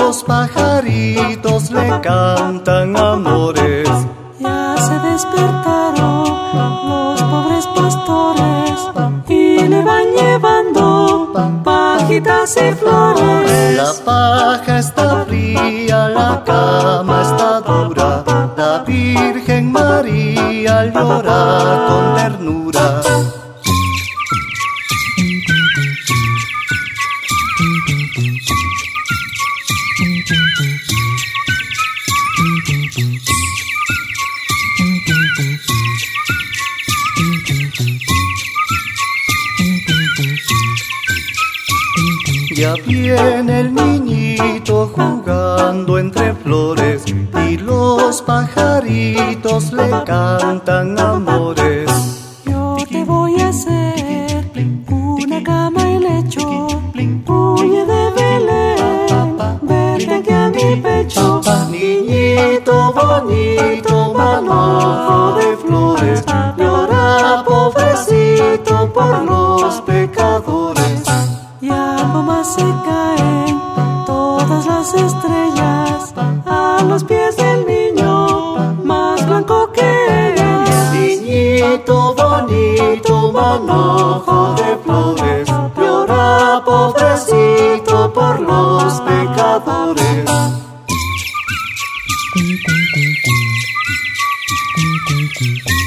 los pajaritos le cantan amores. Ya se despertaron los pobres pastores y le van llevando pajitas y flores. La paja está fría, la cama está dura, la Virgen María llora con ternura. Ya viene el niñito jugando entre flores y los pajaritos le cantan amores. Yo te voy a hacer una cama y lecho, huye de Belén, vete aquí a mi pecho. Niñito bonito, manojo de flores, llora pobrecito por los pecadores. Ya nomás se caen todas las estrellas a los pies del niño más blanco que ellas. Niñito bonito, manojo de flores, llora pobrecito por los pecadores.